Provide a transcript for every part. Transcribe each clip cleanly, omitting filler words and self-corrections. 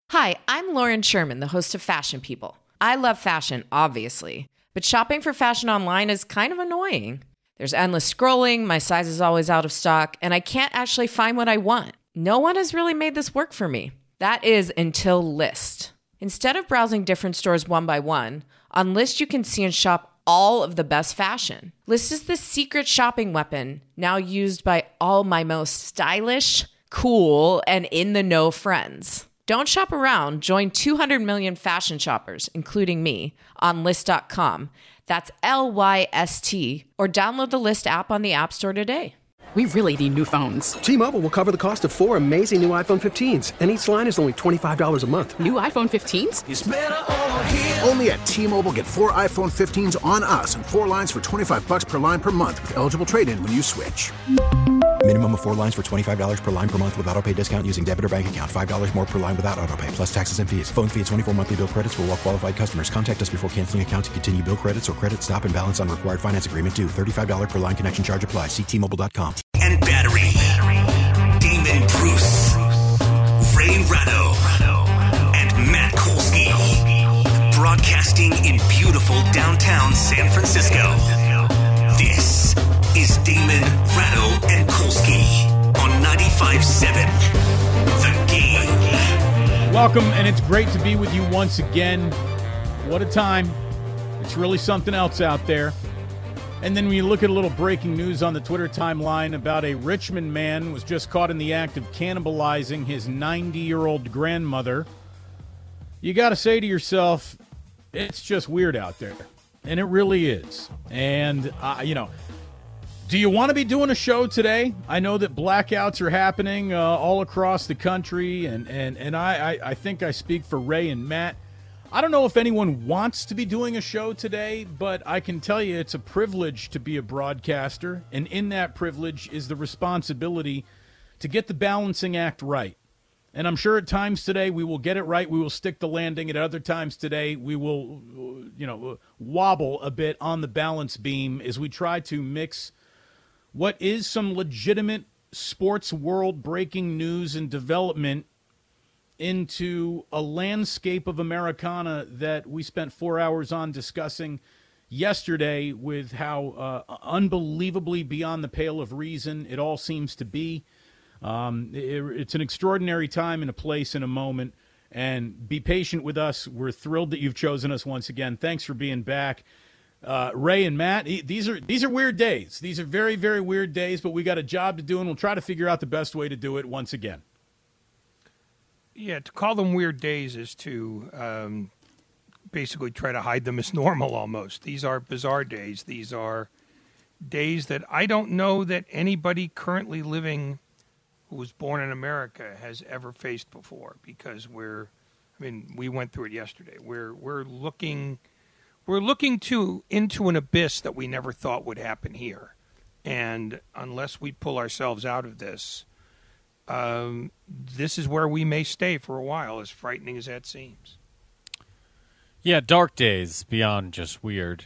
Hi, I'm Lauren Sherman, the host of Fashion People. I love fashion, obviously, but shopping for fashion online is kind of annoying. There's endless scrolling, my size is always out of stock, and I can't actually find what I want. No one has really made this work for me. That is until Lyst. Instead of browsing different stores one by one, on Lyst you can see and shop all of the best fashion. Lyst is the secret shopping weapon, now used by all my most stylish, cool, and in-the-know friends. Don't shop around. Join 200 million fashion shoppers, including me, on Lyst.com. That's Lyst, or download the Lyst app on the App Store today. We really need new phones. T-Mobile will cover the cost of 4 amazing new iPhone 15s, and each line is only $25 a month. New iPhone 15s? It's better over here. Only at T-Mobile, get 4 iPhone 15s on us and 4 lines for $25 per line per month with eligible trade-in when you switch. Minimum of 4 lines for $25 per line per month with autopay discount using debit or bank account. $5 more per line without autopay, plus taxes and fees. Phone fee at 24 monthly bill credits for well-qualified customers. Contact us before canceling account to continue bill credits or credit stop and balance on required finance agreement due. $35 per line connection charge applies. See T-Mobile.com. And Battery. Damon Bruce. Ray Ratto. And Matt Kolsky. Broadcasting in beautiful downtown San Francisco. This is Damon, Ratto, and Kolsky on 95.7 The Game. Welcome, and it's great to be with you once again. What a time. It's really something else out there. And then when you look at a little breaking news on the Twitter timeline about a Richmond man who was just caught in the act of cannibalizing his 90-year-old grandmother, you got to say to yourself, it's just weird out there. And it really is. And, do you want to be doing a show today? I know that blackouts are happening all across the country, and I think I speak for Ray and Matt. I don't know if anyone wants to be doing a show today, but I can tell you it's a privilege to be a broadcaster, and in that privilege is the responsibility to get the balancing act right. And I'm sure at times today we will get it right. We will stick the landing. At other times today we will, wobble a bit on the balance beam as we try to mix what is some legitimate sports world breaking news and development into a landscape of Americana that we spent 4 hours on discussing yesterday with how unbelievably beyond the pale of reason it all seems to be. It's an extraordinary time and a place and a moment, and be patient with us. We're thrilled that you've chosen us once again. Thanks for being back. Ray and Matt, these are weird days. These are very, very weird days, but we got a job to do, and we'll try to figure out the best way to do it once again. Yeah, to call them weird days is to basically try to hide them as normal almost. These are bizarre days. These are days that I don't know that anybody currently living who was born in America has ever faced before, because we went through it yesterday. We're looking into an abyss that we never thought would happen here. And unless we pull ourselves out of this, this is where we may stay for a while, as frightening as that seems. Yeah, dark days beyond just weird.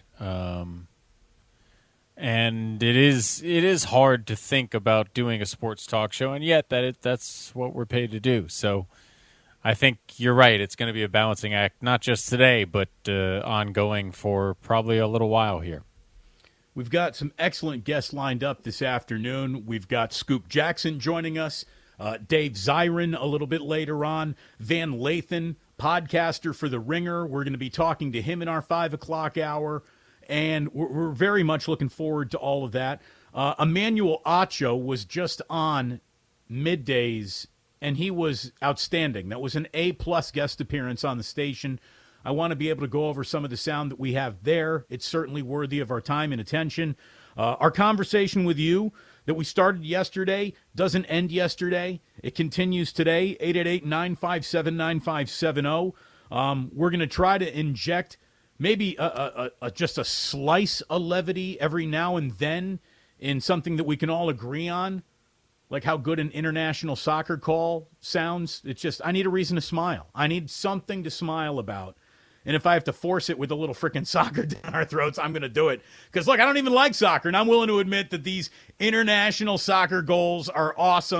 And it is hard to think about doing a sports talk show, and yet that's what we're paid to do. So I think you're right. It's going to be a balancing act, not just today, but ongoing for probably a little while here. We've got some excellent guests lined up this afternoon. We've got Scoop Jackson joining us, Dave Zirin a little bit later on, Van Lathan, podcaster for The Ringer. We're going to be talking to him in our 5 o'clock hour, and we're very much looking forward to all of that. Emmanuel Acho was just on middays, and he was outstanding. That was an A-plus guest appearance on the station. I want to be able to go over some of the sound that we have there. It's certainly worthy of our time and attention. Our conversation with you that we started yesterday doesn't end yesterday. It continues today, 888-957-9570. We're going to try to inject maybe just a slice of levity every now and then in something that we can all agree on, like how good an international soccer call sounds. It's just, I need a reason to smile. I need something to smile about. And if I have to force it with a little freaking soccer down our throats, I'm going to do it. Because, look, I don't even like soccer, and I'm willing to admit that these international soccer goals are awesome.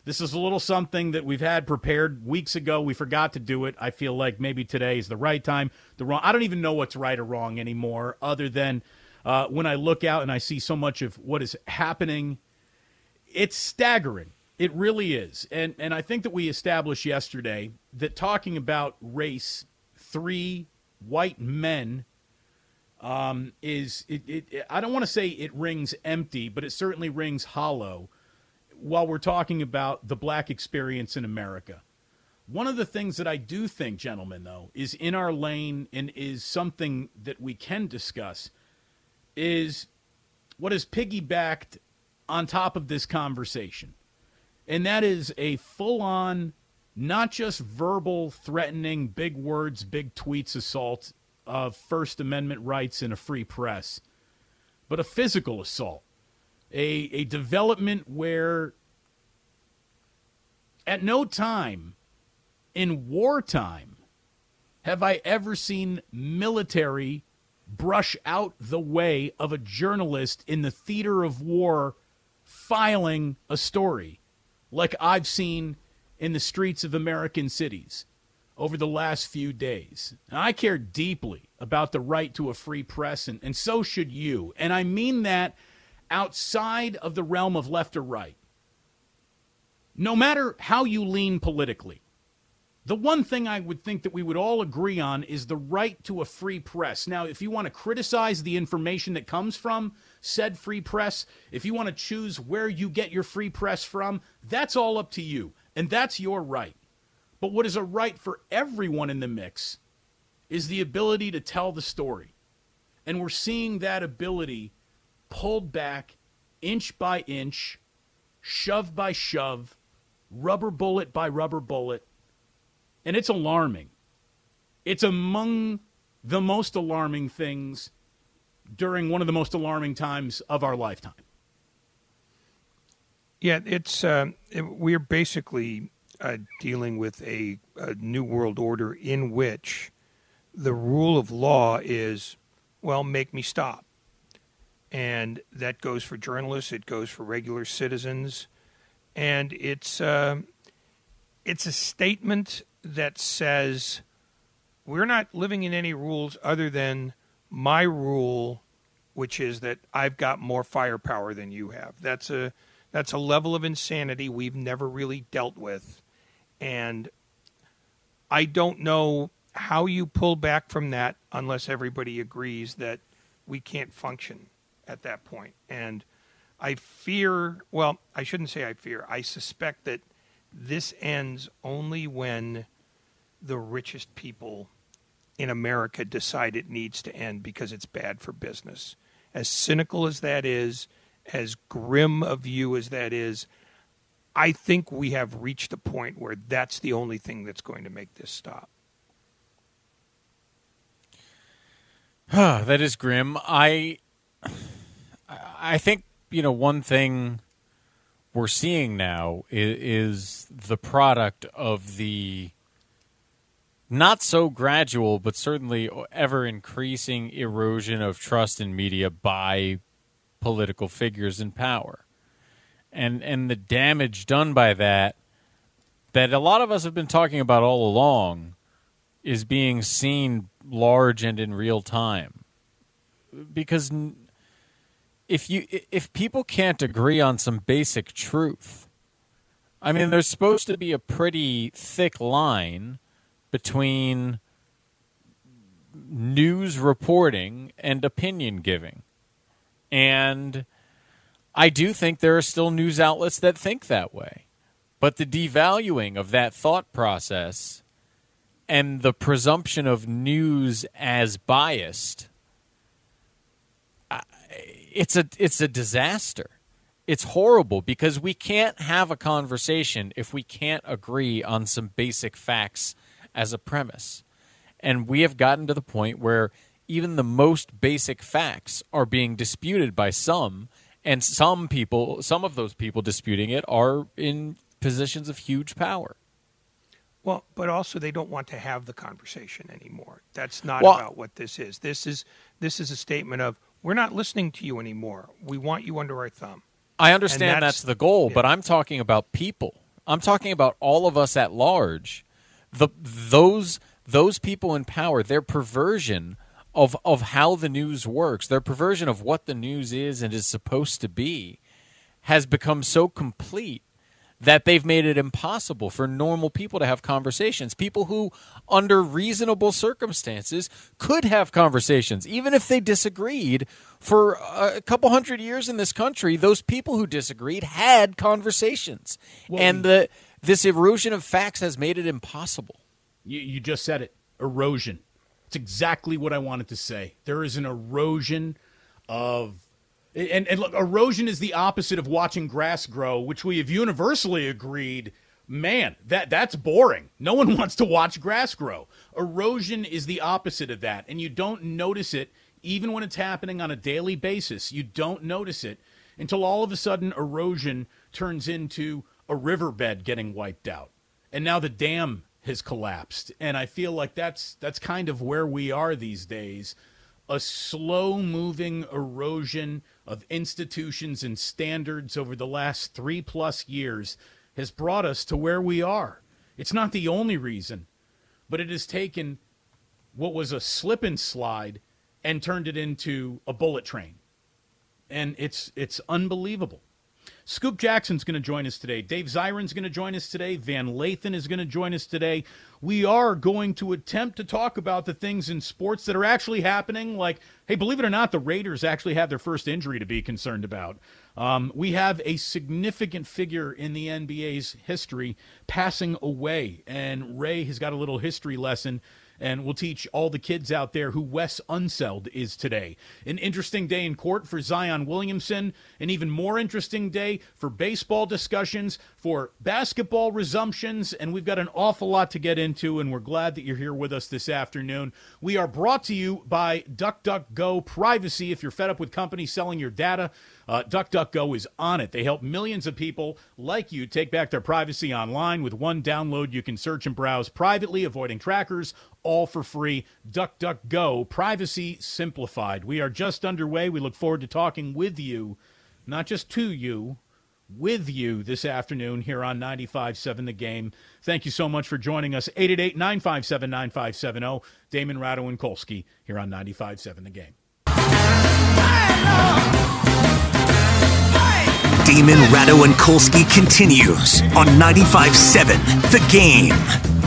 This is a little something that we've had prepared weeks ago. We forgot to do it. I feel like maybe today is the right time. I don't even know what's right or wrong anymore, other than when I look out and I see so much of what is happening. It's staggering. It really is. And I think that we established yesterday that talking about race, 3 white men, I don't want to say it rings empty, but it certainly rings hollow while we're talking about the black experience in America. One of the things that I do think, gentlemen, though, is in our lane and is something that we can discuss is what is piggybacked on top of this conversation. And that is a full-on, not just verbal, threatening, big words, big tweets assault of First Amendment rights and a free press, but a physical assault. A development where at no time in wartime have I ever seen military brush out the way of a journalist in the theater of war filing a story like I've seen in the streets of American cities over the last few days. Now, I care deeply about the right to a free press, and so should you. And I mean that outside of the realm of left or right. No matter how you lean politically, the one thing I would think that we would all agree on is the right to a free press. Now, if you want to criticize the information that comes from said free press, if you want to choose where you get your free press from, that's all up to you, and that's your right. But what is a right for everyone in the mix is the ability to tell the story. And we're seeing that ability pulled back inch by inch, shove by shove, rubber bullet by rubber bullet. And it's alarming. It's among the most alarming things during one of the most alarming times of our lifetime. Yeah, we're basically dealing with a new world order in which the rule of law is, well, make me stop. And that goes for journalists. It goes for regular citizens. And it's a statement that says we're not living in any rules other than my rule, which is that I've got more firepower than you have. That's a level of insanity we've never really dealt with. And I don't know how you pull back from that unless everybody agrees that we can't function at that point. And I fear, well, I shouldn't say I fear, I suspect that this ends only when the richest people in America decide it needs to end because it's bad for business. As cynical as that is, as grim a view as that is, I think we have reached a point where that's the only thing that's going to make this stop. That is grim. I think, one thing we're seeing now is the product of the not so gradual, but certainly ever-increasing erosion of trust in media by political figures in power. And the damage done by that a lot of us have been talking about all along is being seen large and in real time. Because if people can't agree on some basic truth, I mean, there's supposed to be a pretty thick line between news reporting and opinion giving. And I do think there are still news outlets that think that way. But the devaluing of that thought process and the presumption of news as biased, it's a disaster. It's horrible because we can't have a conversation if we can't agree on some basic facts as a premise. And we have gotten to the point where even the most basic facts are being disputed by some, and some of those people disputing it are in positions of huge power. Well, but also they don't want to have the conversation anymore. That's not about what this is. This is a statement of, we're not listening to you anymore. We want you under our thumb. I understand that's the goal, but I'm talking about people. I'm talking about all of us at large. Those people in power, their perversion of how the news works, their perversion of what the news is and is supposed to be, has become so complete that they've made it impossible for normal people to have conversations. People who, under reasonable circumstances, could have conversations, even if they disagreed. For a couple hundred years in this country, those people who disagreed had conversations. And this erosion of facts has made it impossible. You just said it, erosion. It's exactly what I wanted to say. There is an erosion of... And look, erosion is the opposite of watching grass grow, which we have universally agreed, man, that's boring. No one wants to watch grass grow. Erosion is the opposite of that, and you don't notice it even when it's happening on a daily basis. You don't notice it until all of a sudden erosion turns into a riverbed getting wiped out. And now the dam has collapsed, and I feel like that's kind of where we are these days. A slow-moving erosion of institutions and standards over the last 3+ years has brought us to where we are. It's not the only reason, but it has taken what was a slip and slide and turned it into a bullet train. And it's unbelievable. Scoop Jackson's going to join us today. Dave Zirin's going to join us today. Van Lathan is going to join us today. We are going to attempt to talk about the things in sports that are actually happening. Like, hey, believe it or not, the Raiders actually have their first injury to be concerned about. We have a significant figure in the NBA's history passing away, and Ray has got a little history lesson, and we'll teach all the kids out there who Wes Unseld is today. An interesting day in court for Zion Williamson, an even more interesting day for baseball discussions, for basketball resumptions, and we've got an awful lot to get into, and we're glad that you're here with us this afternoon. We are brought to you by DuckDuckGo Privacy. If you're fed up with companies selling your data, DuckDuckGo is on it. They help millions of people like you take back their privacy online. With one download, you can search and browse privately, avoiding trackers, all for free. DuckDuckGo, privacy simplified. We are just underway. We look forward to talking with you, not just to you, with you this afternoon here on 95.7 The Game. Thank you so much for joining us. 888-957-9570. Damon Ratto and Kolsky here on 95.7 The Game. Damon Ratto and Kolsky continues on 95.7 The Game.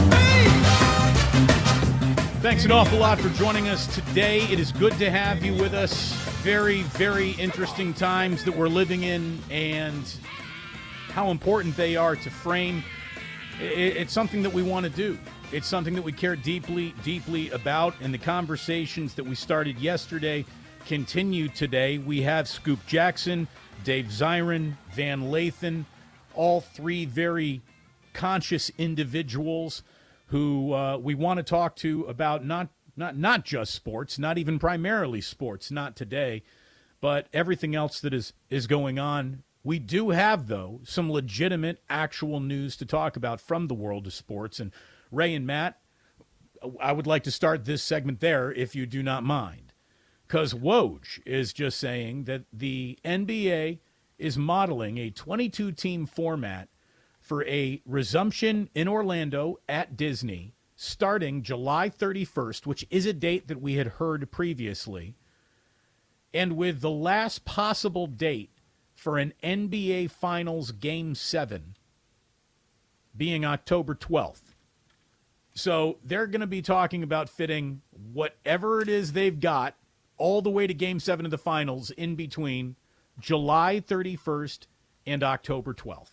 Thanks an awful lot for joining us today. It is good to have you with us. Very, very interesting times that we're living in, and how important they are to frame. It's something that we want to do. It's something that we care deeply, deeply about, and the conversations that we started yesterday continue today. We have Scoop Jackson, Dave Zirin, Van Lathan, all three very conscious individuals who we want to talk to about not just sports, not even primarily sports, not today, but everything else that is going on. We do have, though, some legitimate actual news to talk about from the world of sports. And Ray and Matt, I would like to start this segment there, if you do not mind, because Woj is just saying that the NBA is modeling a 22-team format for a resumption in Orlando at Disney starting July 31st, which is a date that we had heard previously, and with the last possible date for an NBA Finals Game 7 being October 12th. So they're going to be talking about fitting whatever it is they've got all the way to Game 7 of the Finals in between July 31st and October 12th.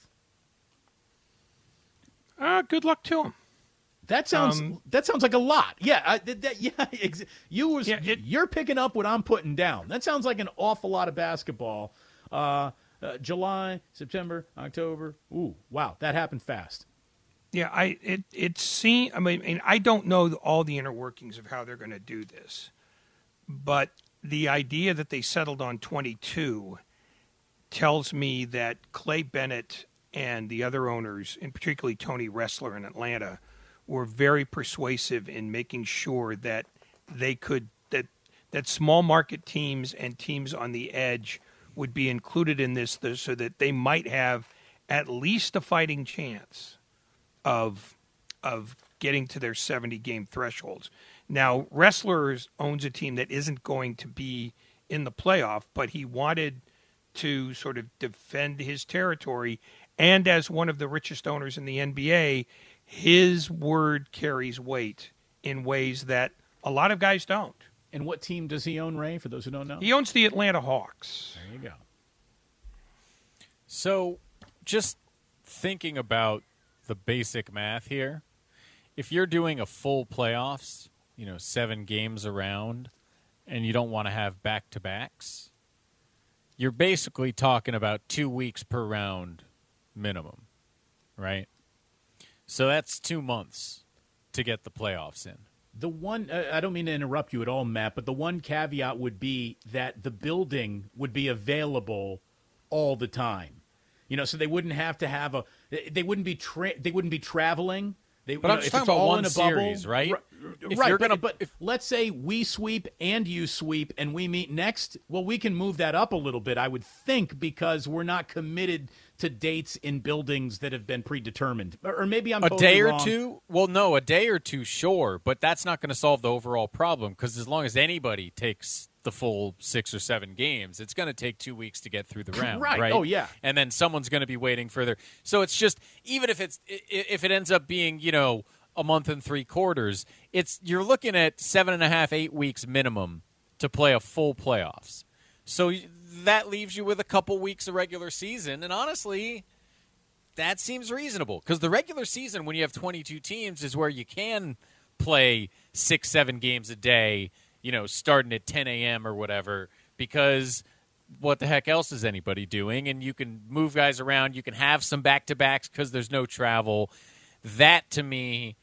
Good luck to him. That sounds like a lot. Yeah, you're picking up what I'm putting down. That sounds like an awful lot of basketball. July, September, October. Ooh, wow, that happened fast. Yeah, I don't know all the inner workings of how they're going to do this, but the idea that they settled on 22 tells me that Clay Bennett and the other owners, and particularly Tony Ressler in Atlanta, were very persuasive in making sure that they could that small market teams and teams on the edge would be included in this so that they might have at least a fighting chance of getting to their 70-game thresholds. Now, Wrestlers owns a team that isn't going to be in the playoff, but he wanted to sort of defend his territory. And as one of the richest owners in the NBA, his word carries weight in ways that a lot of guys don't. And what team does he own, Ray, for those who don't know? He owns the Atlanta Hawks. There you go. So just thinking about the basic math here, if you're doing a full playoffs, 7 games around, and you don't want to have back-to-backs, you're basically talking about 2 weeks per round minimum, right? So that's 2 months to get the playoffs in. The one, I don't mean to interrupt you at all, Matt, but the one caveat would be that the building would be available all the time. So they wouldn't have to have they wouldn't be traveling. But I'm just talking about one series, right? Right, but let's say we sweep and you sweep and we meet next. Well, we can move that up a little bit, I would think, because we're not committed to dates in buildings that have been predetermined. Or maybe I'm totally a day wrong. Or two. Well, no, a day or two, sure, but that's not going to solve the overall problem because as long as anybody takes the full 6 or 7 games, it's going to take 2 weeks to get through the round, right? Oh, yeah. And then someone's going to be waiting further. So it's just even if it ends up being a month and 3 quarters, you're looking at 7.5, 8 weeks minimum to play a full playoffs. So that leaves you with a couple weeks of regular season, and honestly, that seems reasonable because the regular season, when you have 22 teams, is where you can play 6, 7 games a day, starting at 10 a.m. or whatever, because what the heck else is anybody doing? And you can move guys around. You can have some back-to-backs because there's no travel. That, to me,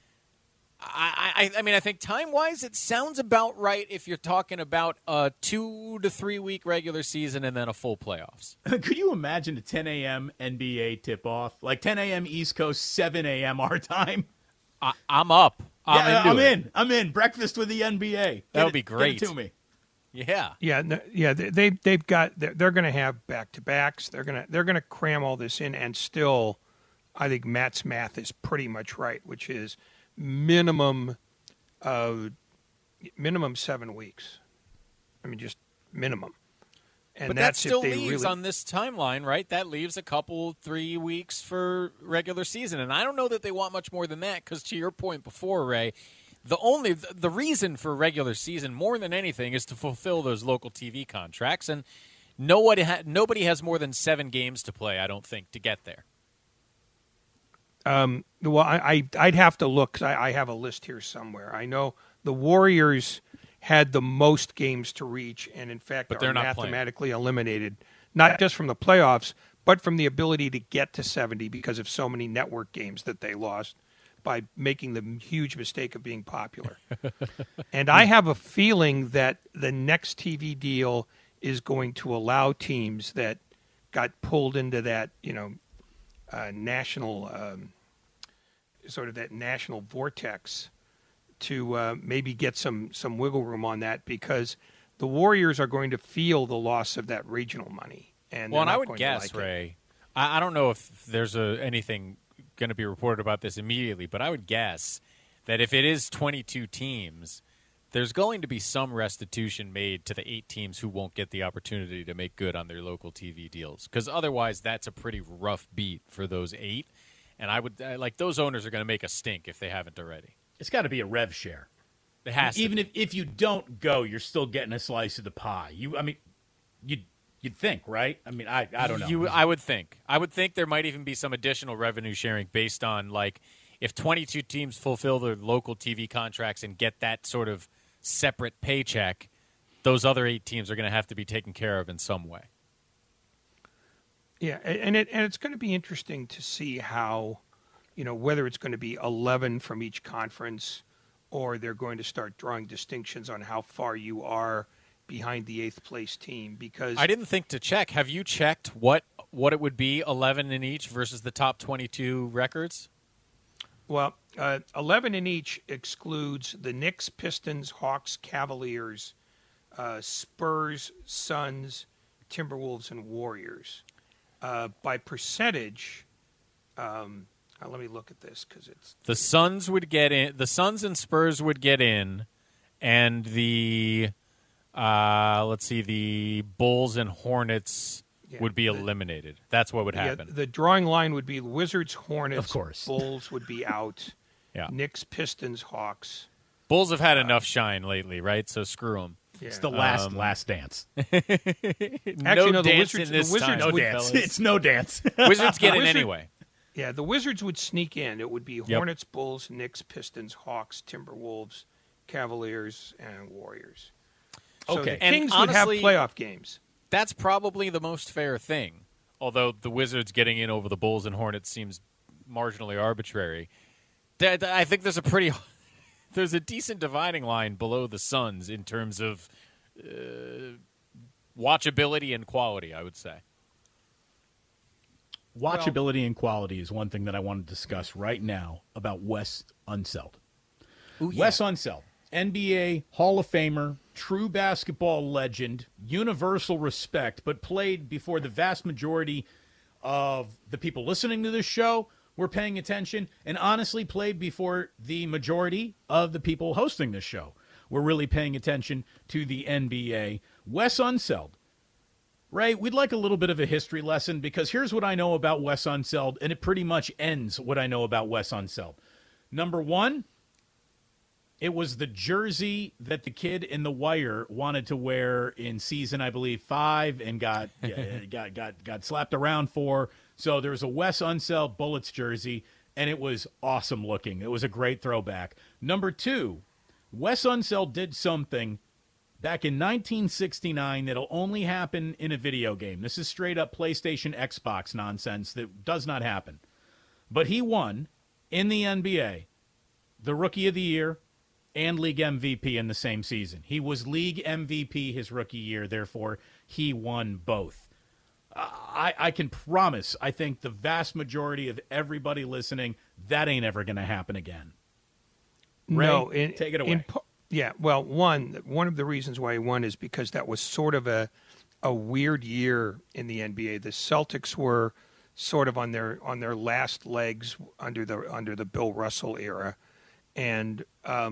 I mean, I think time-wise it sounds about right if you're talking about a 2 to 3 week regular season and then a full playoffs. Could you imagine a 10 a.m. NBA tip-off? Like 10 a.m. East Coast, 7 a.m. our time? I'm up. I'm in. Breakfast with the NBA. That would be great. Get it to me. Yeah. Yeah. They've got. They're going to have back-to-backs. They're going to cram all this in, and still, I think Matt's math is pretty much right, which is minimum 7 weeks. I mean, just minimum. And but that's that still if they leaves really... on this timeline, right? That leaves a couple, 3 weeks for regular season. And I don't know that they want much more than that because to your point before, Ray, the reason for regular season more than anything is to fulfill those local TV contracts. And nobody has more than 7 games to play, I don't think, to get there. Well, I'd have to look because I have a list here somewhere. I know the Warriors had the most games to reach, and in fact are mathematically eliminated, not just from the playoffs, but from the ability to get to 70 because of so many network games that they lost by making the huge mistake of being popular. And I have a feeling that the next TV deal is going to allow teams that got pulled into that, national sort of that national vortex to maybe get some wiggle room on that because the Warriors are going to feel the loss of that regional money. And I would guess, Ray, I don't know if there's anything going to be reported about this immediately, but I would guess that if it is 22 teams, there's going to be some restitution made to the 8 teams who won't get the opportunity to make good on their local TV deals because otherwise that's a pretty rough beat for those 8. And I would those owners are going to make a stink if they haven't already. It's got to be a rev share. It has to. Even if you don't go, you're still getting a slice of the pie. You'd think, right? I mean, I don't know. I would think. I would think there might even be some additional revenue sharing based on if 22 teams fulfill their local TV contracts and get that sort of separate paycheck, those other 8 teams are going to have to be taken care of in some way. Yeah, and it's going to be interesting to see how, whether it's going to be 11 from each conference or they're going to start drawing distinctions on how far you are behind the 8th place team. Because I didn't think to check. Have you checked what it would be 11 in each versus the top 22 records? Well, 11 in each excludes the Knicks, Pistons, Hawks, Cavaliers, Spurs, Suns, Timberwolves, and Warriors. By percentage, Let me look at this because it's the Suns would get in. The Suns and Spurs would get in, and the the Bulls and Hornets would be eliminated. That's what would happen. The drawing line would be Wizards, Hornets, of course. Bulls would be out. Yeah. Knicks, Pistons, Hawks. Bulls have had enough shine lately, right? So screw them. Yeah. It's the last dance. Actually, no, the Wizards no dance. It's no dance. Wizards get in anyway. Yeah, the Wizards would sneak in. It would be Hornets, Bulls, Knicks, Pistons, Hawks, Timberwolves, Cavaliers, and Warriors. So Okay. the Kings And honestly, would have playoff games. That's probably the most fair thing. Although the Wizards getting in over the Bulls and Hornets seems marginally arbitrary. I think there's a decent dividing line below the Suns in terms of watchability and quality, I would say. Watchability and quality is one thing that I want to discuss right now about Wes Unseld. Wes Unseld, NBA Hall of Famer, true basketball legend, universal respect, but played before the vast majority of the people listening to this show were paying attention, and honestly played before the majority of the people hosting this show were really paying attention to the NBA. Wes Unseld. Ray, we'd like a little bit of a history lesson because here's what I know about Wes Unseld, and it pretty much ends what I know about Wes Unseld. Number one, it was the jersey that the kid in The Wire wanted to wear in season, I believe, 5 and got slapped around for. So there was a Wes Unseld Bullets jersey, and it was awesome looking. It was a great throwback. Number two, Wes Unseld did something back in 1969 that'll only happen in a video game. This is straight up PlayStation, Xbox nonsense that does not happen. But he won, in the NBA, the Rookie of the Year and League MVP in the same season. He was League MVP his rookie year, therefore he won both. I can promise, I think the vast majority of everybody listening, that ain't ever going to happen again. Ray, take it away. Well, one of the reasons why he won is because that was sort of a weird year in the NBA. The Celtics were sort of on their last legs under the Bill Russell era, and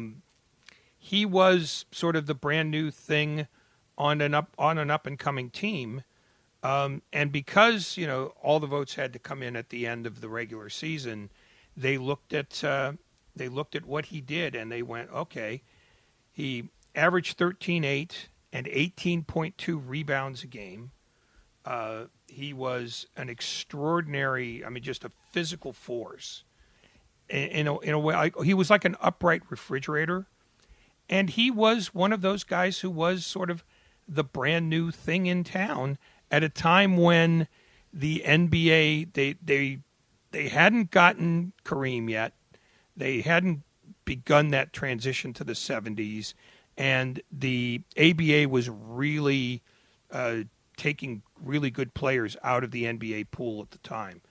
he was sort of the brand new thing on an up and coming team. And because all the votes had to come in at the end of the regular season, they looked at what he did and they went, okay. He averaged 13.8 and 18.2 rebounds a game. He was an extraordinary, just a physical force. In a way, he was like an upright refrigerator. And he was one of those guys who was sort of the brand new thing in town at a time when the NBA, they hadn't gotten Kareem yet. They hadn't begun that transition to the 70s, and the ABA was really taking really good players out of the NBA pool at the time.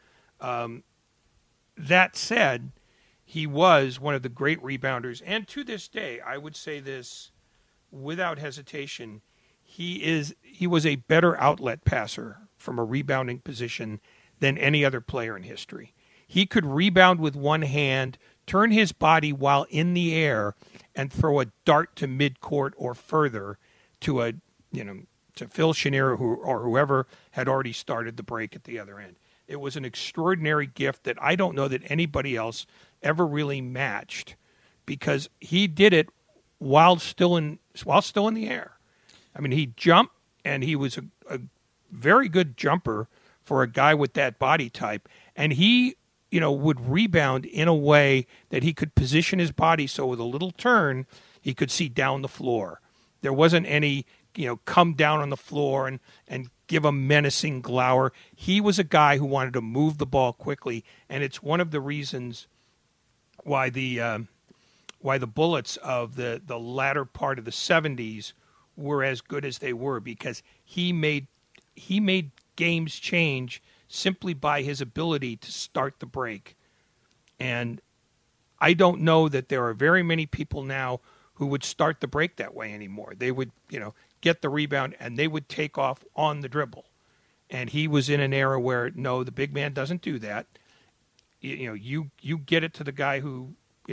That said, he was one of the great rebounders, and to this day, I would say this without hesitation, he was a better outlet passer from a rebounding position than any other player in history. He could rebound with one hand, turn his body while in the air, and throw a dart to midcourt or further to Phil Chenier or whoever had already started the break at the other end. It was an extraordinary gift that I don't know that anybody else ever really matched, because he did it while still in the air. He jumped, and he was a very good jumper for a guy with that body type, and he would rebound in a way that he could position his body so with a little turn, he could see down the floor. There wasn't any, come down on the floor and give a menacing glower. He was a guy who wanted to move the ball quickly, and it's one of the reasons why the Bullets of the latter part of the 70s were as good as they were, because he made games change simply by his ability to start the break. And I don't know that there are very many people now who would start the break that way anymore. They would, get the rebound and they would take off on the dribble. And he was in an era where, no, the big man doesn't do that. you get it to the guy who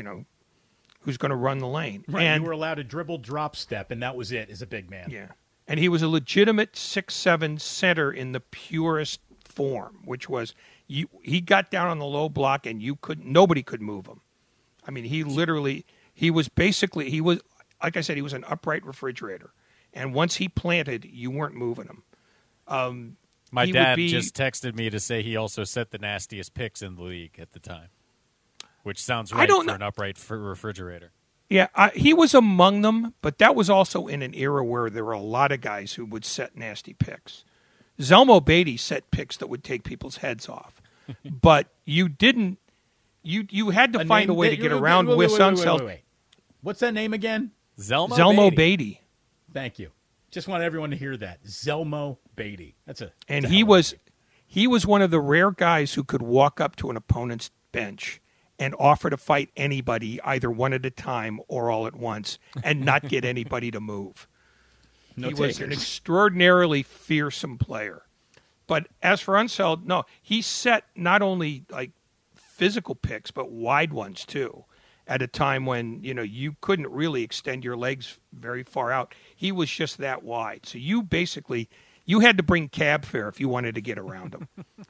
who's going to run the lane. Right, and you were allowed a dribble drop step, and that was it as a big man. Yeah, and he was a legitimate 6'7" center in the purest form, which was he got down on the low block and nobody could move him. I mean, he was like I said, he was an upright refrigerator, and once he planted, you weren't moving him. My dad just texted me to say he also set the nastiest picks in the league at the time, which sounds right for an upright refrigerator. Yeah, he was among them, but that was also in an era where there were a lot of guys who would set nasty picks. Zelmo Beatty set picks that would take people's heads off, but you didn't. You had to find a way to get around Wes Unseld. Wait. What's that name again? Zelmo Beatty. Thank you. Just want everyone to hear that. Zelmo Beatty. He was one of the rare guys who could walk up to an opponent's bench and offer to fight anybody, either one at a time or all at once, and not get anybody to move. He was an extraordinarily fearsome player. But as for Unseld, no, he set not only like physical picks, but wide ones too. At a time when, you couldn't really extend your legs very far out. He was just that wide. So you had to bring cab fare if you wanted to get around him.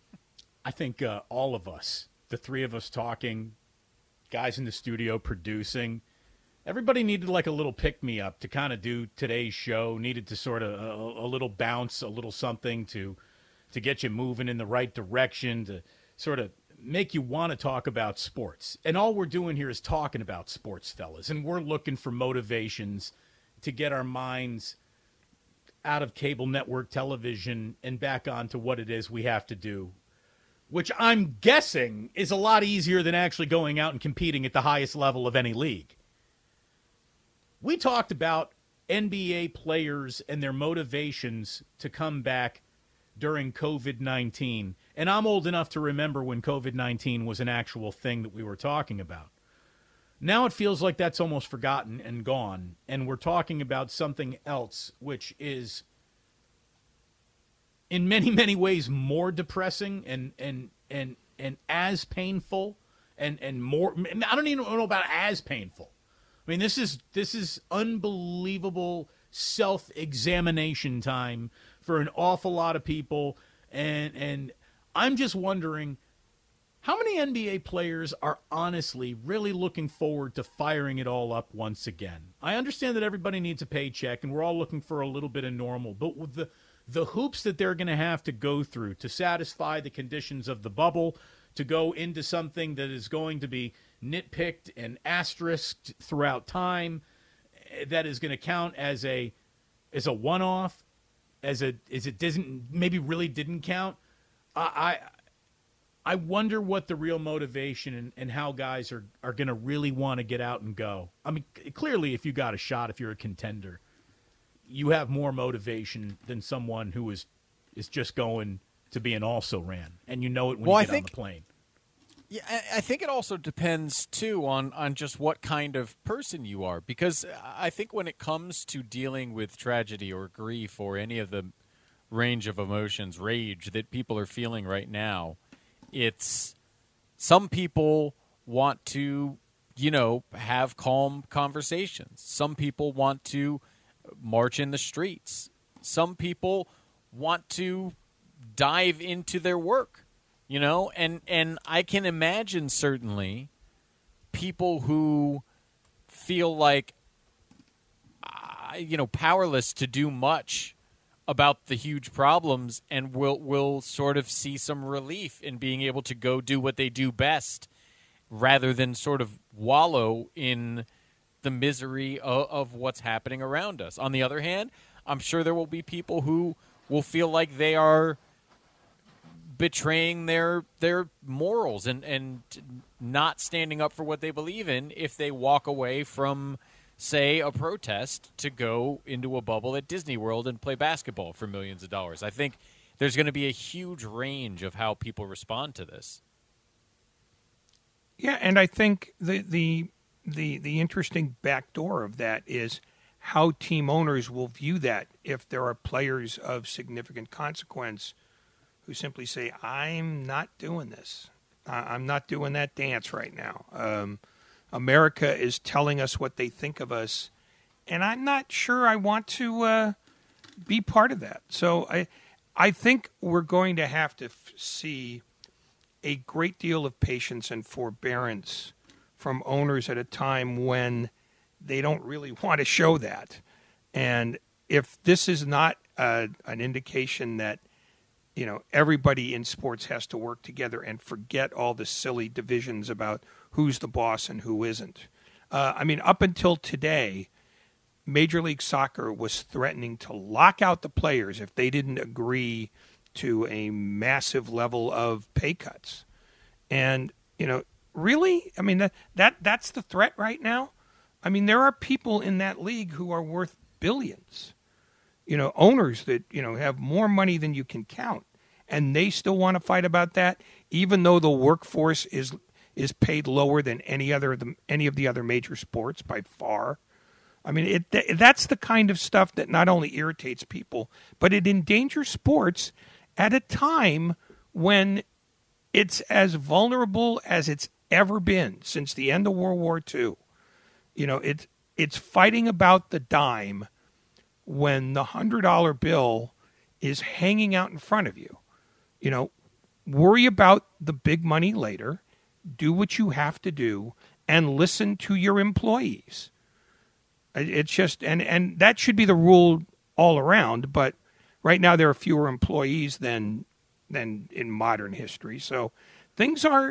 I think all of us, the three of us talking, guys in the studio producing, everybody needed like a little pick-me-up to kind of do today's show, needed to sort of a little bounce, a little something to get you moving in the right direction, to sort of make you want to talk about sports. And all we're doing here is talking about sports, fellas. And we're looking for motivations to get our minds out of cable network television and back onto what it is we have to do, which I'm guessing is a lot easier than actually going out and competing at the highest level of any league. We talked about NBA players and their motivations to come back during COVID-19. And I'm old enough to remember when COVID-19 was an actual thing that we were talking about. Now it feels like that's almost forgotten and gone, and we're talking about something else, which is in many, many ways more depressing and as painful and more. I don't even know about as painful. I mean, this is unbelievable self-examination time for an awful lot of people, and I'm just wondering how many NBA players are honestly really looking forward to firing it all up once again. I understand that everybody needs a paycheck, and we're all looking for a little bit of normal, but with the hoops that they're going to have to go through to satisfy the conditions of the bubble, to go into something that is going to be nitpicked and asterisked throughout time, that is going to count as a one-off, as it doesn't maybe really didn't count. I wonder what the real motivation and how guys are going to really want to get out and go. I mean, clearly, if you got a shot, if you're a contender, you have more motivation than someone who is just going to be an also-ran, and you know it when you get on the plane. Yeah, I think it also depends, too, on just what kind of person you are. Because I think when it comes to dealing with tragedy or grief or any of the range of emotions, rage that people are feeling right now, it's some people want to, have calm conversations. Some people want to march in the streets. Some people want to dive into their work. And I can imagine certainly people who feel like, powerless to do much about the huge problems and will sort of see some relief in being able to go do what they do best rather than sort of wallow in the misery of what's happening around us. On the other hand, I'm sure there will be people who will feel like they are betraying their morals and not standing up for what they believe in if they walk away from, say, a protest to go into a bubble at Disney World and play basketball for millions of dollars. I think there's going to be a huge range of how people respond to this. Yeah, and I think the interesting backdoor of that is how team owners will view that if there are players of significant consequence who simply say, I'm not doing this. I'm not doing that dance right now. America is telling us what they think of us, and I'm not sure I want to be part of that. So I think we're going to have to see a great deal of patience and forbearance from owners at a time when they don't really want to show that. And if this is not an indication that everybody in sports has to work together and forget all the silly divisions about who's the boss and who isn't. Up until today, Major League Soccer was threatening to lock out the players if they didn't agree to a massive level of pay cuts. And, really? That's the threat right now? There are people in that league who are worth billions. Owners that, have more money than you can count. And they still want to fight about that, even though the workforce is paid lower than any of the other major sports by far. That's the kind of stuff that not only irritates people, but it endangers sports at a time when it's as vulnerable as it's ever been since the end of World War II. It's fighting about the dime when the $100 bill is hanging out in front of you. Worry about the big money later, do what you have to do, and listen to your employees. It's just, and that should be the rule all around, but right now there are fewer employees than in modern history. So things are,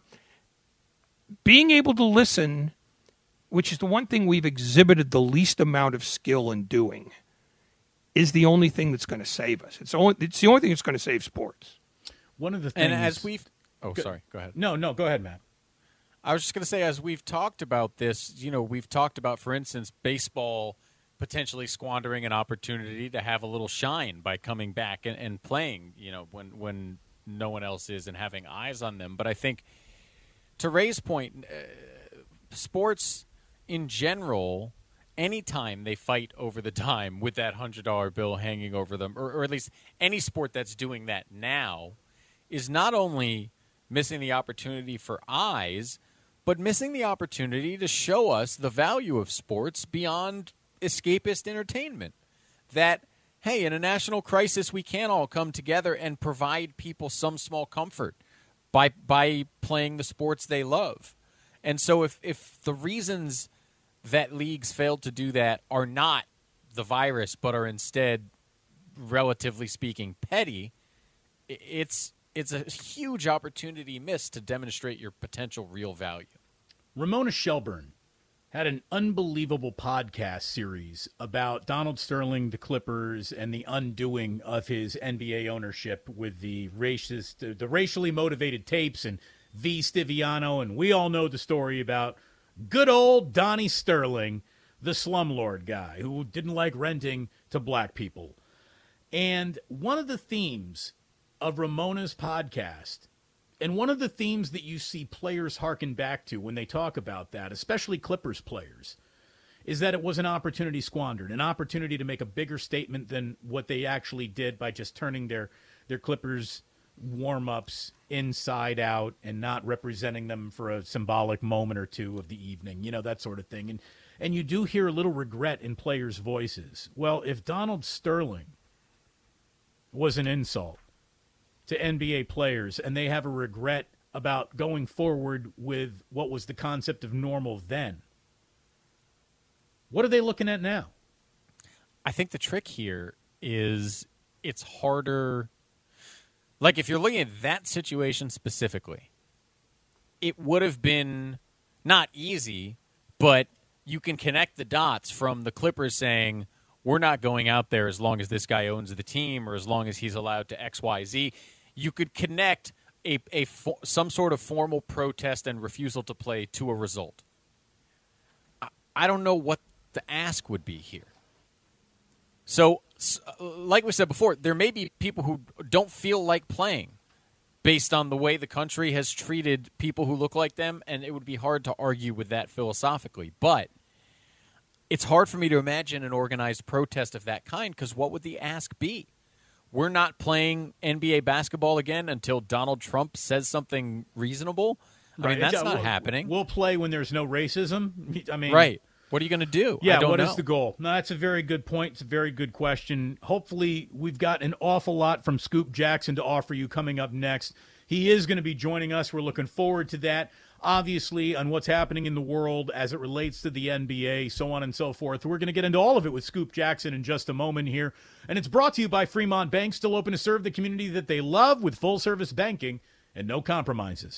being able to listen, which is the one thing we've exhibited the least amount of skill in doing, is the only thing that's going to save us. It's the only thing that's going to save sports. One of the things, and as we've, sorry, go ahead. No, go ahead, Matt. I was just going to say, as we've talked about this, we've talked about, for instance, baseball potentially squandering an opportunity to have a little shine by coming back and playing, when no one else is and having eyes on them. But I think, to Ray's point, sports in general, anytime they fight over the dime with that $100 bill hanging over them, or at least any sport that's doing that now, is not only missing the opportunity for eyes, but missing the opportunity to show us the value of sports beyond escapist entertainment. That, hey, in a national crisis, we can all come together and provide people some small comfort by playing the sports they love. And so if the reasons that leagues failed to do that are not the virus, but are instead, relatively speaking, petty, it's a huge opportunity missed to demonstrate your potential real value. Ramona Shelburne had an unbelievable podcast series about Donald Sterling, the Clippers, and the undoing of his NBA ownership with the racially motivated tapes and V. Stiviano, and we all know the story about good old Donnie Sterling, the slumlord guy who didn't like renting to black people. And one of the themes of Ramona's podcast, and one of the themes that you see players hearken back to when they talk about that, especially Clippers players, is that it was an opportunity squandered, an opportunity to make a bigger statement than what they actually did by just turning their Clippers warm-ups inside out and not representing them for a symbolic moment or two of the evening, that sort of thing. And you do hear a little regret in players' voices. Well, if Donald Sterling was an insult to NBA players and they have a regret about going forward with what was the concept of normal then, what are they looking at now? I think the trick here is it's harder. Like, if you're looking at that situation specifically, it would have been not easy, but you can connect the dots from the Clippers saying, we're not going out there as long as this guy owns the team or as long as he's allowed to X, Y, Z. You could connect some sort of formal protest and refusal to play to a result. I don't know what the ask would be here. So, like we said before, there may be people who don't feel like playing based on the way the country has treated people who look like them, and it would be hard to argue with that philosophically. But it's hard for me to imagine an organized protest of that kind, because what would the ask be? we're not playing NBA basketball again until Donald Trump says something reasonable. I mean, that's not happening. We'll play when there's no racism. I mean, right. What are you going to do? Yeah, I don't what know. is the goal? No, that's a very good point. It's a very good question. Hopefully, we've got an awful lot from Scoop Jackson to offer you coming up next. He is going to be joining us. We're looking forward to that. Obviously, on what's happening in the world as it relates to the NBA, so on and so forth. We're going to get into all of it with Scoop Jackson in just a moment here. And it's brought to you by Fremont Bank, still open to serve the community that they love with full-service banking and no compromises.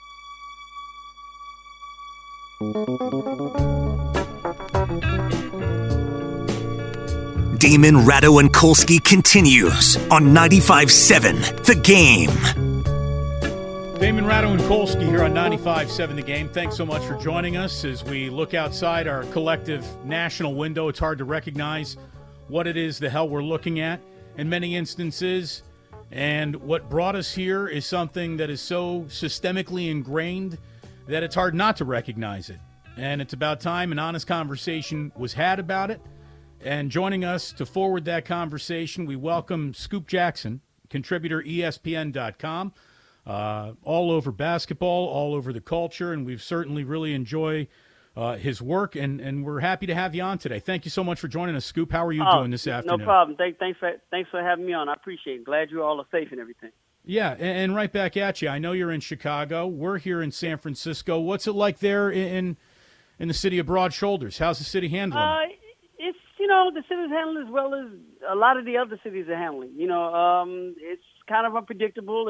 Damon, Ratto, and Kolsky continues on 95.7 The Game. Damon, Ratto, and Kolsky here on 95.7 The Game. Thanks so much for joining us as we look outside our collective national window. It's hard to recognize what it is the hell we're looking at in many instances. And what brought us here is something that is so systemically ingrained that it's hard not to recognize it. And it's about time an honest conversation was had about it. And joining us to forward that conversation, we welcome Scoop Jackson, contributor ESPN.com, all over basketball, all over the culture, and we've certainly really enjoyed his work, and we're happy to have you on today. Thank you so much for joining us, Scoop. How are you doing this afternoon? No problem. Thanks for having me on. I appreciate it. Glad you all are safe and everything. Yeah, and right back at you. I know you're in Chicago. We're here in San Francisco. What's it like there in the city of Broad Shoulders? How's the city handling it? It's, the city's handling as well as a lot of the other cities are handling. It's kind of unpredictable.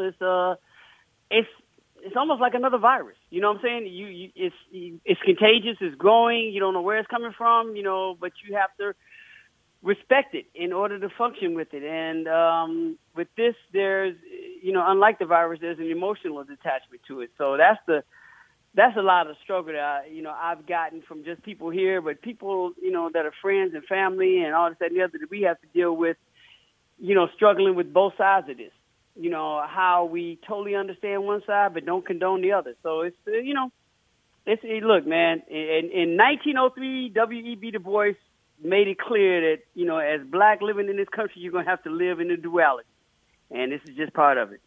It's almost like another virus. You know what I'm saying? It's contagious. It's growing. You don't know where it's coming from. But you have to respect it in order to function with it. And with this, there's unlike the virus, there's an emotional attachment to it. So that's a lot of struggle that I've gotten from just people here, but people that are friends and family and all this that and the other that we have to deal with. Struggling with both sides of this. How we totally understand one side but don't condone the other. So it's look, man. In 1903, W.E.B. Du Bois made it clear that as black living in this country, you're gonna have to live in the duality, and this is just part of it.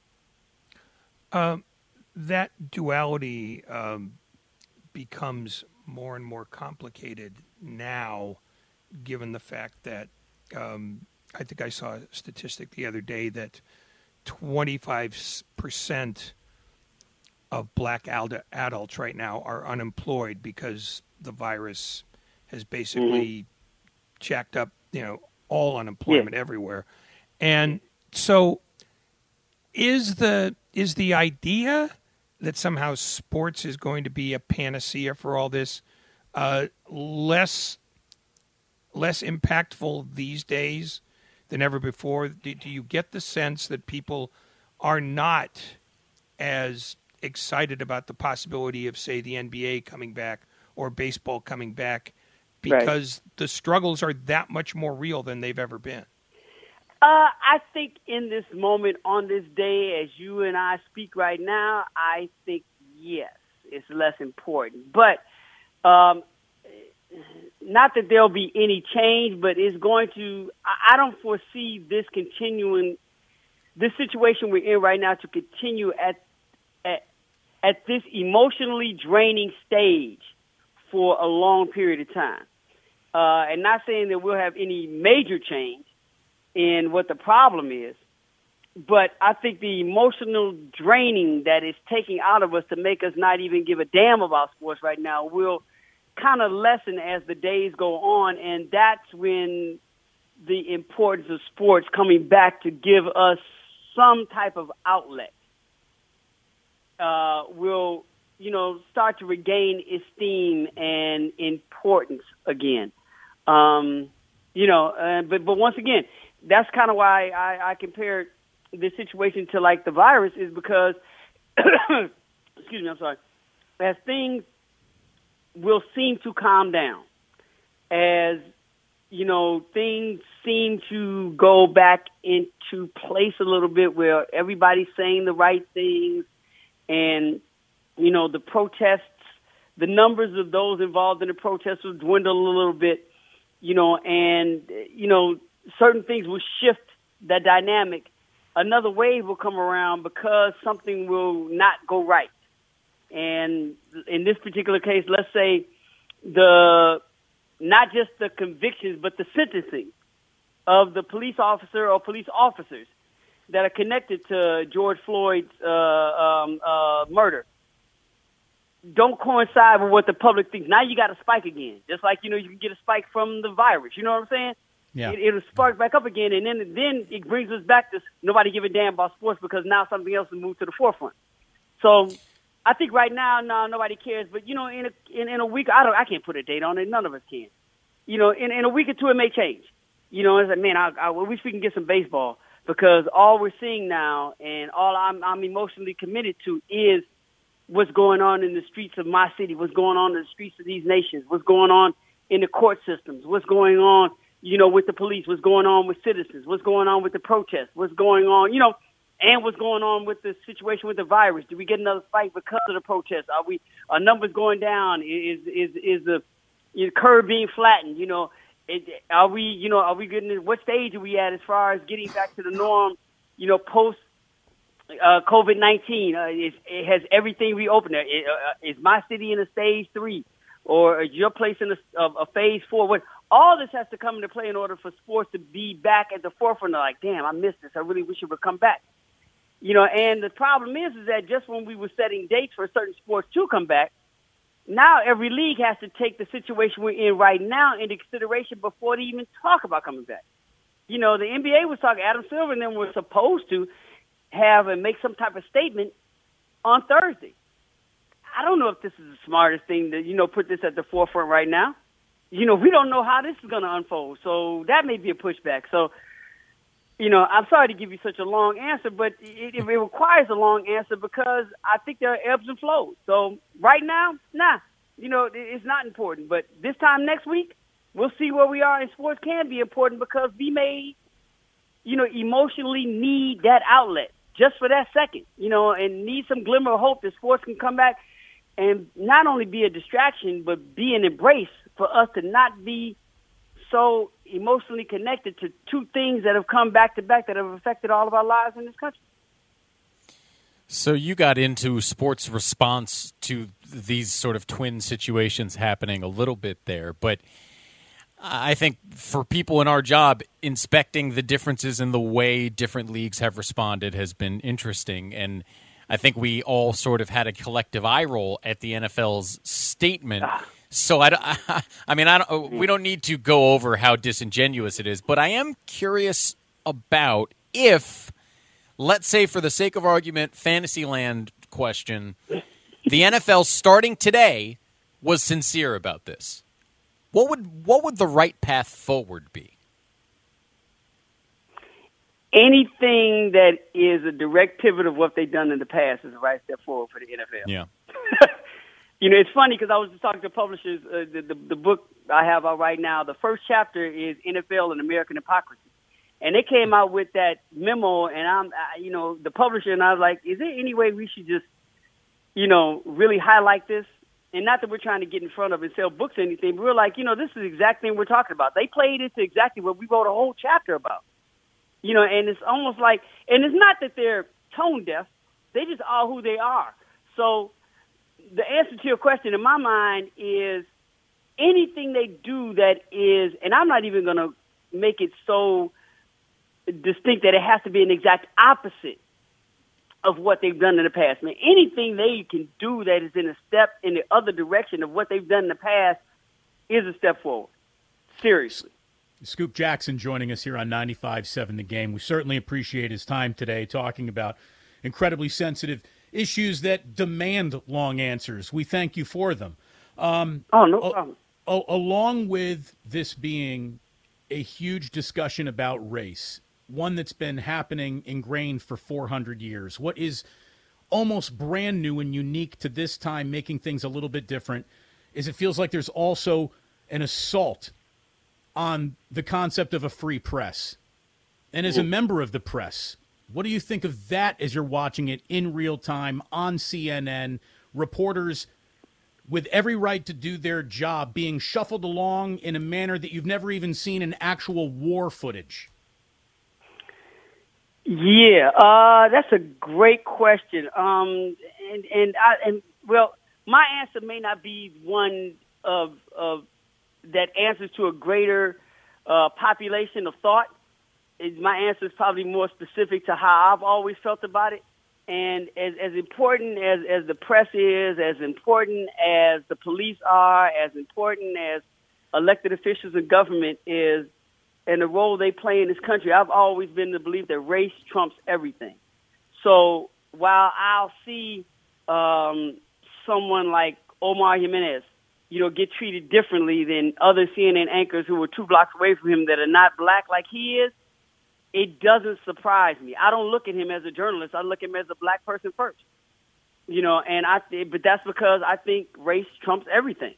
That duality becomes more and more complicated now, given the fact that I think I saw a statistic the other day that 25% of black adults right now are unemployed because the virus has basically jacked up, all unemployment everywhere. And so is the idea that somehow sports is going to be a panacea for all this less impactful these days than ever before? Do you get the sense that people are not as excited about the possibility of, say, the NBA coming back or baseball coming back because the struggles are that much more real than they've ever been? I think in this moment, on this day, as you and I speak right now, I think, yes, it's less important. But not that there'll be any change, but it's going to – I don't foresee this continuing – this situation we're in right now to continue at this emotionally draining stage for a long period of time. And not saying that we'll have any major change in what the problem is, but I think the emotional draining that is taking out of us to make us not even give a damn about sports right now will kind of lessen as the days go on, and that's when the importance of sports coming back to give us some type of outlet will, start to regain esteem and importance again. But once again, that's kind of why I compared this situation to like the virus, is because, excuse me, I'm sorry, as things will seem to calm down, as, things seem to go back into place a little bit where everybody's saying the right things and, the protests, the numbers of those involved in the protests will dwindle a little bit, and, certain things will shift that dynamic, another wave will come around because something will not go right. And in this particular case, let's say not just the convictions, but the sentencing of the police officer or police officers that are connected to George Floyd's murder don't coincide with what the public thinks. Now you got a spike again, just like, you can get a spike from the virus. You know what I'm saying? Yeah. It'll spark back up again, and then it brings us back to nobody give a damn about sports because now something else has moved to the forefront. So I think right now, no, nobody cares. But, in a week, I can't put a date on it. None of us can. In a week or two, it may change. It's like, man, I wish we can get some baseball because all we're seeing now and all I'm emotionally committed to is what's going on in the streets of my city, what's going on in the streets of these nations, what's going on in the court systems, what's going on, with the police, what's going on with citizens, what's going on with the protests, what's going on, and what's going on with the situation with the virus. Do we get another fight because of the protests? Are numbers going down? Is the curve being flattened? Are we getting, what stage are we at as far as getting back to the norm, post COVID-19? Has everything reopened? Is my city in a stage 3, or is your place in a phase 4? All this has to come into play in order for sports to be back at the forefront. Like, damn, I missed this. I really wish it would come back. And the problem is that just when we were setting dates for certain sports to come back, now every league has to take the situation we're in right now into consideration before they even talk about coming back. The NBA was talking, Adam Silver and them were supposed to have and make some type of statement on Thursday. I don't know if this is the smartest thing to, put this at the forefront right now. We don't know how this is going to unfold. So that may be a pushback. So, I'm sorry to give you such a long answer, but it requires a long answer because I think there are ebbs and flows. So right now, it's not important. But this time next week, we'll see where we are, and sports can be important because we may, emotionally need that outlet just for that second, and need some glimmer of hope that sports can come back and not only be a distraction, but be an embrace for us to not be so emotionally connected to two things that have come back to back that have affected all of our lives in this country. So you got into sports response to these sort of twin situations happening a little bit there, but I think for people in our job, inspecting the differences in the way different leagues have responded has been interesting, and I think we all sort of had a collective eye roll at the NFL's statement. So we don't need to go over how disingenuous it is, but I am curious about if, let's say for the sake of argument, Fantasyland question, the NFL starting today was sincere about this. What would the right path forward be? Anything that is a direct pivot of what they've done in the past is the right step forward for the NFL. Yeah. It's funny because I was just talking to publishers. The book I have out right now, the first chapter is NFL and American Hypocrisy. And they came out with that memo, and the publisher, and I was like, is there any way we should just, really highlight this? And not that we're trying to get in front of and sell books or anything, but we're like, this is the exact thing we're talking about. They played into exactly what we wrote a whole chapter about. And it's almost like, and it's not that they're tone deaf. They just are who they are. So the answer to your question in my mind is anything they do that is, and I'm not even going to make it so distinct that it has to be an exact opposite of what they've done in the past. I mean, anything they can do that is in a step in the other direction of what they've done in the past is a step forward. Seriously. Scoop Jackson joining us here on 95.7 The Game. We certainly appreciate his time today talking about incredibly sensitive issues that demand long answers. We thank you for them. No problem. Along with this being a huge discussion about race, one that's been happening ingrained for 400 years, what is almost brand new and unique to this time, making things a little bit different, is it feels like there's also an assault on the concept of a free press. And as a member of the press, what do you think of that as you're watching it in real time on CNN, reporters with every right to do their job being shuffled along in a manner that you've never even seen in actual war footage? Yeah, that's a great question. Well, my answer may not be one of that answers to a greater population of thought. My answer is probably more specific to how I've always felt about it. And as important as the press is, as important as the police are, as important as elected officials in government is, and the role they play in this country, I've always been to believe that race trumps everything. So while I'll see someone like Omar Jimenez, get treated differently than other CNN anchors who were 2 blocks away from him that are not black like he is, it doesn't surprise me. I don't look at him as a journalist. I look at him as a black person first. But that's because I think race trumps everything.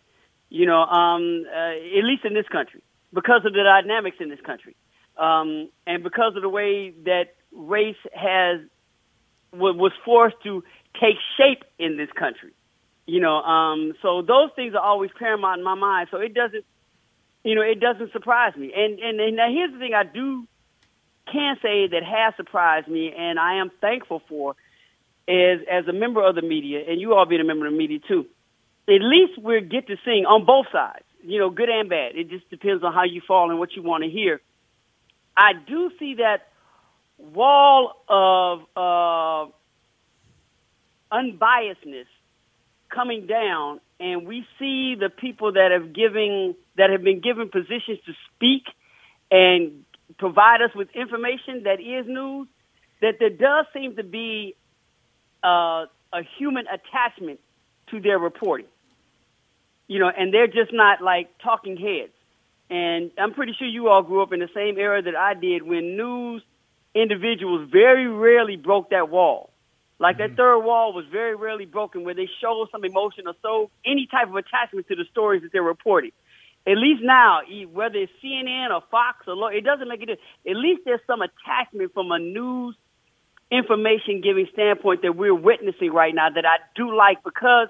At least in this country, because of the dynamics in this country, and because of the way that race was forced to take shape in this country. So those things are always paramount in my mind. So it doesn't surprise me. And now here's the thing I can say that has surprised me, and I am thankful for, is as a member of the media, and you all being a member of the media too, at least we get to sing on both sides, good and bad. It just depends on how you fall and what you want to hear. I do see that wall of unbiasedness coming down, and we see the people that have been given positions to speak and provide us with information that is news, that there does seem to be a human attachment to their reporting. And they're just not like talking heads. And I'm pretty sure you all grew up in the same era that I did when news individuals very rarely broke that wall. Like that third wall was very rarely broken, where they show some emotion or so any type of attachment to the stories that they're reporting. At least now, whether it's CNN or Fox or it doesn't make a difference. At least there's some attachment from a news information giving standpoint that we're witnessing right now that I do like, because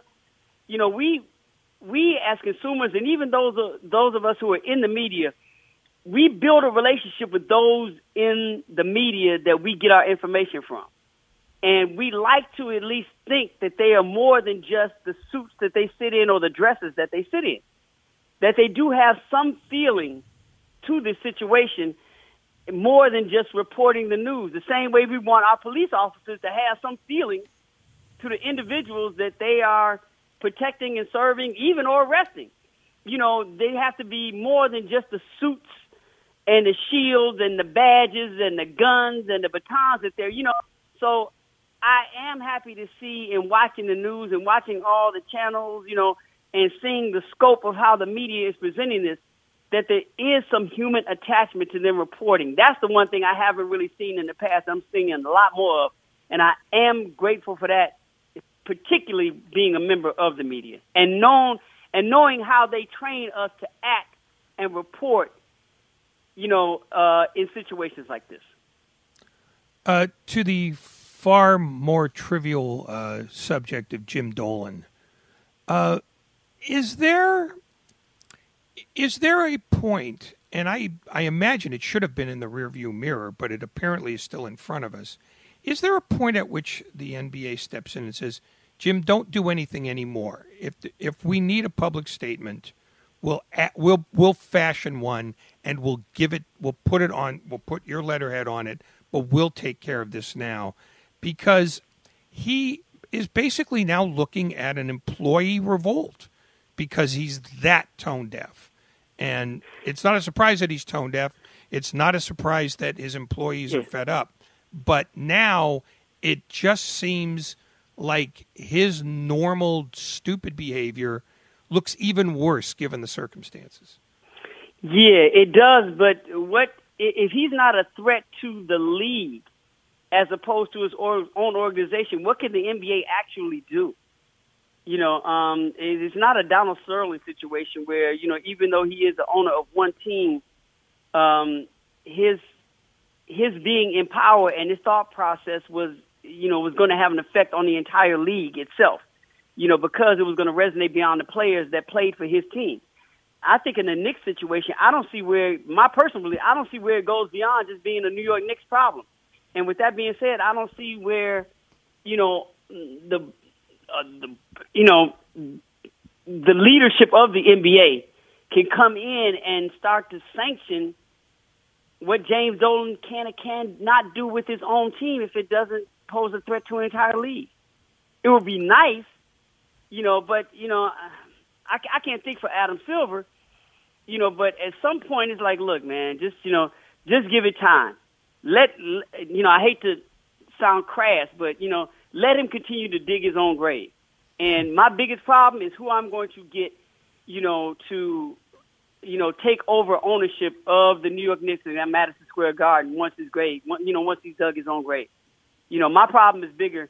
we as consumers, and even those of us who are in the media, we build a relationship with those in the media that we get our information from. And we like to at least think that they are more than just the suits that they sit in or the dresses that they sit in, that they do have some feeling to this situation more than just reporting the news. The same way we want our police officers to have some feeling to the individuals that they are protecting and serving, even or arresting. They have to be more than just the suits and the shields and the badges and the guns and the batons that they're, So I am happy to see, in watching the news and watching all the channels, and seeing the scope of how the media is presenting this, that there is some human attachment to them reporting. That's the one thing I haven't really seen in the past. I'm seeing a lot more of, and I am grateful for that, particularly being a member of the media and knowing how they train us to act and report, in situations like this. To the far more trivial subject of Jim Dolan, is there a point, and I imagine it should have been in the rearview mirror, but it apparently is still in front of us. Is there a point at which the NBA steps in and says, Jim, don't do anything anymore. If we need a public statement, we'll fashion one and we'll put your letterhead on it, but we'll take care of this now, because he is basically now looking at an employee revolt because he's that tone deaf. And it's not a surprise that he's tone deaf. It's not a surprise that his employees are fed up. But now it just seems like his normal stupid behavior looks even worse given the circumstances. Yeah, it does. But if he's not a threat to the league as opposed to his own organization, what can the NBA actually do? It's not a Donald Sterling situation where, even though he is the owner of one team, his being in power and his thought process was going to have an effect on the entire league itself, because it was going to resonate beyond the players that played for his team. I think in the Knicks situation, I don't see where it goes beyond just being a New York Knicks problem. And with that being said, I don't see where, the leadership of the NBA can come in and start to sanction what James Dolan can and cannot do with his own team if it doesn't pose a threat to an entire league. It would be nice, but, I can't think for Adam Silver, but at some point it's like, look, man, just give it time. I hate to sound crass, but, let him continue to dig his own grave. And my biggest problem is who I'm going to get, to take over ownership of the New York Knicks at Madison Square Garden once his grave, once he's dug his own grave. My problem is bigger.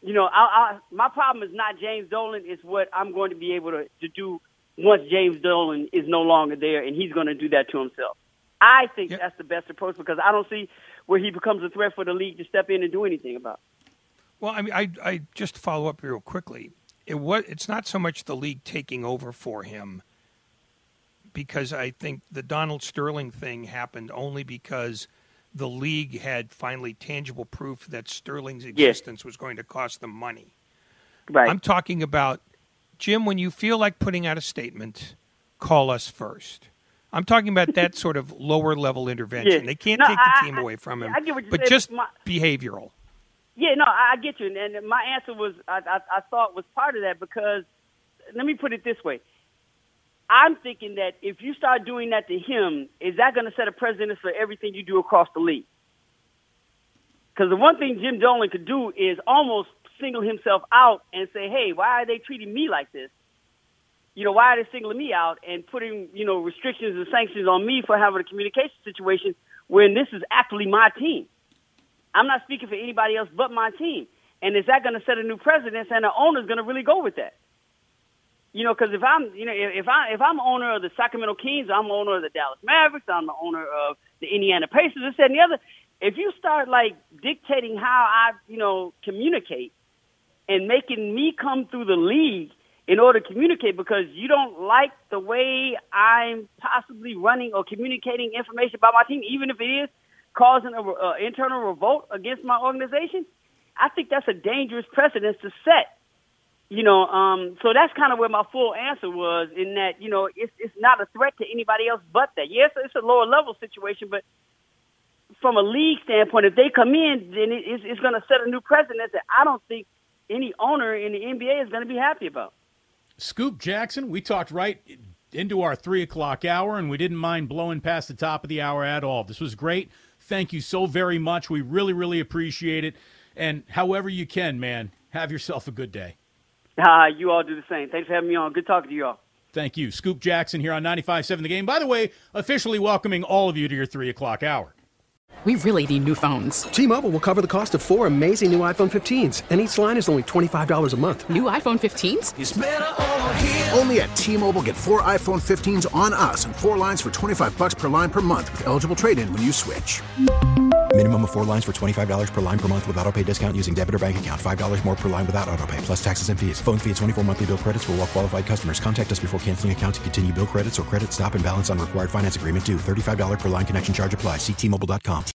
My problem is not James Dolan. It's what I'm going to be able to do once James Dolan is no longer there, and he's going to do that to himself. I think that's the best approach because I don't see where he becomes a threat for the league to step in and do anything about. Well, I mean, I just to follow up real quickly. It's not so much the league taking over for him, because I think the Donald Sterling thing happened only because the league had finally tangible proof that Sterling's existence was going to cost them money. Right. I'm talking about, Jim, when you feel like putting out a statement, call us first. I'm talking about that sort of lower-level intervention. They can't take the team away from him, but just behavioral. Yeah, no, I get you. And my answer was, I thought was part of that because, let me put it this way. I'm thinking that if you start doing that to him, is that going to set a precedent for everything you do across the league? Because the one thing Jim Dolan could do is almost single himself out and say, hey, why are they treating me like this? Why are they singling me out and putting, restrictions and sanctions on me for having a communication situation when this is actually my team? I'm not speaking for anybody else but my team. And is that going to set a new precedent? And the owner's going to really go with that. Because if I'm owner of the Sacramento Kings, I'm owner of the Dallas Mavericks, I'm the owner of the Indiana Pacers, this, that, and the other. If you start dictating how I, communicate and making me come through the league in order to communicate because you don't like the way I'm possibly running or communicating information about my team, even if it is causing an internal revolt against my organization, I think that's a dangerous precedent to set. So that's kind of where my full answer was in that, it's not a threat to anybody else but that. Yes, it's a lower level situation, but from a league standpoint, if they come in, then it's going to set a new precedent that I don't think any owner in the NBA is going to be happy about. Scoop Jackson, we talked right into our 3 o'clock hour, and we didn't mind blowing past the top of the hour at all. This was great. Thank you so very much. We really, really appreciate it. And however you can, man, have yourself a good day. You all do the same. Thanks for having me on. Good talking to you all. Thank you. Scoop Jackson here on 95.7 The Game. By the way, officially welcoming all of you to your 3 o'clock hour. We really need new phones. T-Mobile will cover the cost of 4 amazing new iPhone 15s, and each line is only $25 a month. New iPhone 15s? It's better over here. Only at T-Mobile, get 4 iPhone 15s on us and 4 lines for $25 per line per month with eligible trade-in when you switch. Minimum of 4 lines for $25 per line per month with auto-pay discount using debit or bank account. $5 more per line without auto-pay, plus taxes and fees. Phone fee at 24 monthly bill credits for well-qualified customers. Contact us before canceling account to continue bill credits or credit stop and balance on required finance agreement due. $35 per line connection charge applies. See T-Mobile.com.